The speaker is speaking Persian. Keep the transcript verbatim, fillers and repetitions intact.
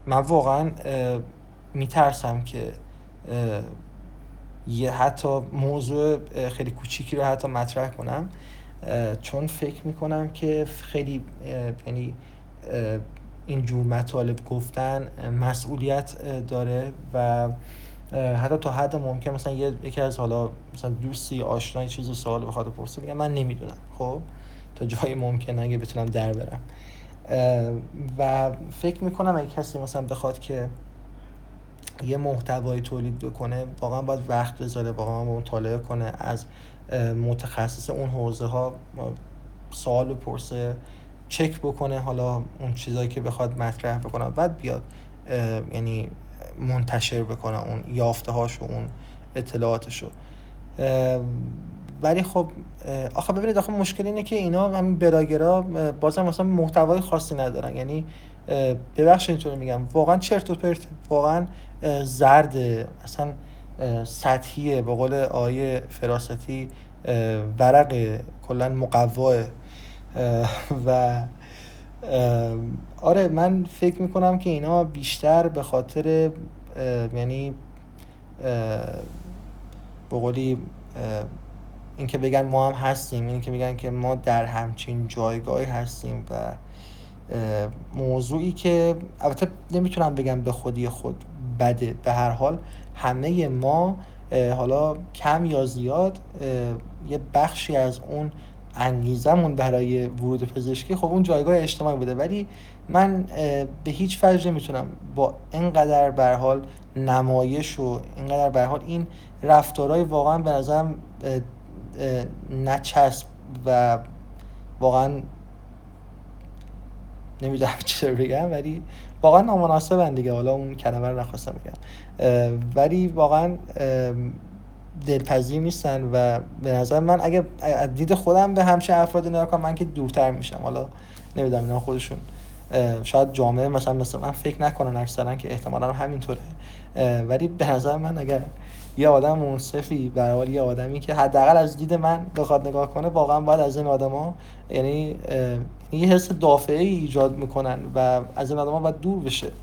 من واقعا میترسم که یه حتی موضوع خیلی کوچیکی رو حتی مطرح کنم، چون فکر میکنم که خیلی یعنی اینجور مطالب گفتن مسئولیت داره و حتی تا حد ممکن مثلا یکی از حالا مثلا دوستی آشنایی چیز رو سوال بخواد بپرسه بگم من نمیدونم، خب تا جایی ممکن اگه بتونم در برم. و فکر میکنم اگه کسی مثلا بخواد که یه محتوای تولید بکنه واقعا باید وقت بذاره، واقعا مطالعه کنه، از متخصص اون حوزه ها سوال بپرسه، چک بکنه حالا اون چیزایی که بخواد مطرح بکنه، بعد بیاد یعنی منتشر بکنه اون یافته هاشو، اون اطلاعاتشو. ولی خب آخه ببینید، آخه مشکل اینه که اینا همین بلاگرها بازم مثلا محتوای خاصی ندارن، یعنی ببخشید اینطوری میگم، واقعا چرت و پرت، واقعا زرده، اصلا سطحیه، به قول آیه فراستی ورق کلا مقواه. و آره من فکر میکنم که اینا بیشتر به خاطر یعنی به قولی این که بگن ما هم هستیم، این که بگن که ما در همچین جایگاهی هستیم و موضوعی که البته نمیتونم بگم به خودی خود بده، به هر حال همه ما حالا کم یا زیاد یه بخشی از اون انگیزمون برای ورود پزشکی خب اون جایگاه اجتماعی بوده، ولی من به هیچ وجه نمیتونم با اینقدر به هر حال نمایش و اینقدر به هر حال این رفتارهای واقعا به نظرم نچسب و واقعا نمیدونم چطور بگم، ولی واقعا نامناسبن دیگه، حالا اون کلمه رو نخواستم بگم، ولی واقعا دلپذیر نیستن و به نظر من اگه از دید خودم به همچین افرادی نگاه کنم من که دورتر میشم. حالا نمیدونم اینا خودشون شاید جامعه مثلا مثل من فکر نکنن اکثرا که احتمالاً همینطوره، ولی به نظر من اگر یه آدم منصفی به حال یه آدمی که حداقل از دید من بخواد نگاه کنه، واقعا باید از این آدما یعنی یه حس دافعی ایجاد میکنن و از این آدما باید دور بشه.